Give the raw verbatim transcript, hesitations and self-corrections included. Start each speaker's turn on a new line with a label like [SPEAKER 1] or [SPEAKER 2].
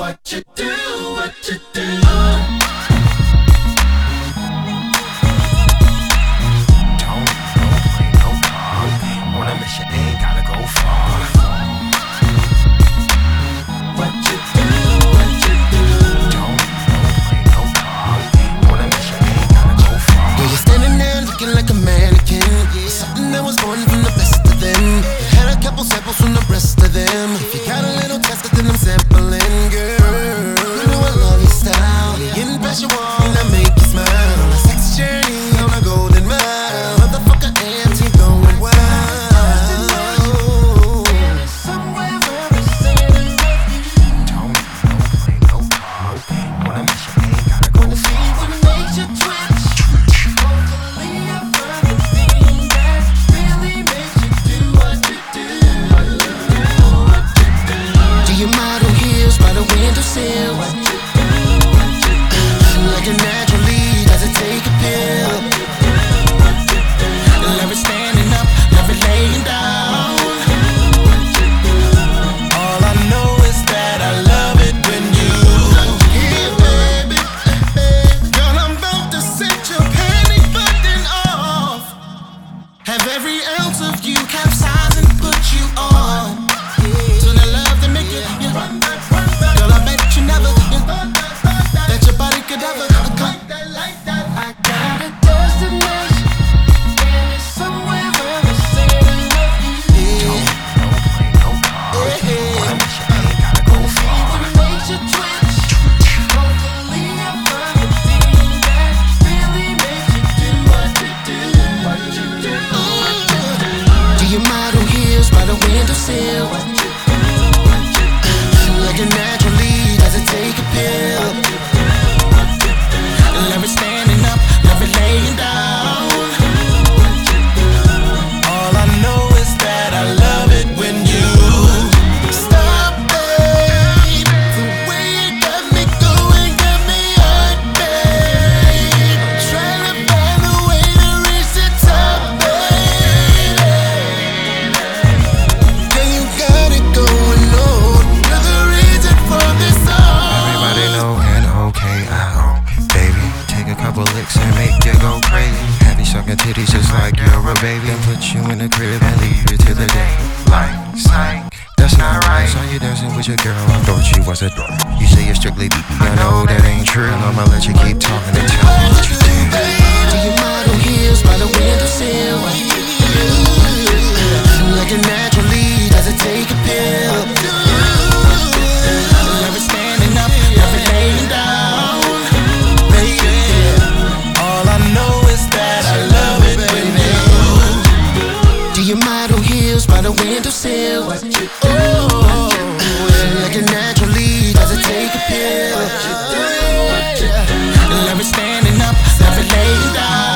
[SPEAKER 1] What you do, what you do.
[SPEAKER 2] Don't, don't play no part. Wanna miss you ain't gotta go far.
[SPEAKER 1] What you do, what you do.
[SPEAKER 2] Don't, don't play no part. Wanna miss you ain't gotta go far.
[SPEAKER 3] Yeah, you're standing there looking like a mannequin. Something that was born from the best of them. Had a couple samples from the rest of them. If you got a little test, then I'm sampling, girl. You know I love your style. Getting past your wall, and I make you smile. A sex journey on a golden mile. Motherfucker, empty, going wild.
[SPEAKER 1] Somewhere where we say we love you.
[SPEAKER 2] Don't, don't play no part. Wanna miss you ain't gotta go
[SPEAKER 1] Wanna see
[SPEAKER 2] far.
[SPEAKER 1] what makes you twitch. Hopefully I find the thing that really makes you do what you do. What you do, what you do.
[SPEAKER 3] Do you model heels by the windowsill?
[SPEAKER 1] What you do, what you do.
[SPEAKER 3] Like a natural lead, does it take a pill? Love it standing up, love it laying down. All I know is that I love it when you. Yeah, baby, girl, I'm about to set your panic button off. Have every ounce of you capsize and put you on. To the love that make you, you run back, run back. Girl, I bet you never, you, that your body could ever come.
[SPEAKER 1] Like that, like that. I got a destination, and it's somewhere where we say we love you.
[SPEAKER 2] Don't, don't play no part. Wanna miss you ain't gotta go far.
[SPEAKER 1] What makes you twitch? Hopefully I find the thing that really makes you do what you do. What you do, what you do.
[SPEAKER 3] Do you model heels by the windowsill?
[SPEAKER 1] What you do, what you do.
[SPEAKER 3] Like a natural lead, does it take a pill? Love it standing up, love it laying down. All I know is that I love it when you stop, babe. The way you got me going, got me hot, babe. Trying to find a way to reach the top, baby. Yeah, you got it going on. You're the reason for this song.
[SPEAKER 2] Everybody know and okay, uh, baby. Take a couple licks and make you go crazy. Have you sucking titties just like you're a baby. And put you in the crib and leave you to the day. Like, psych, that's not right. Saw you dancing with your girl, I thought she was a dork. You say you're strictly beat, I know that ain't true. I'ma let you keep talking and tell me what you do.
[SPEAKER 3] Do you model heels by the windowsill? Like a natural lead, does it take a pill? Love it standing up, love it laying down. Baby, all I know is that I love it when you. Do you model heels by the windowsill? Oh, like a natural lead, does it take a pill? Love it standing up, love it laying down.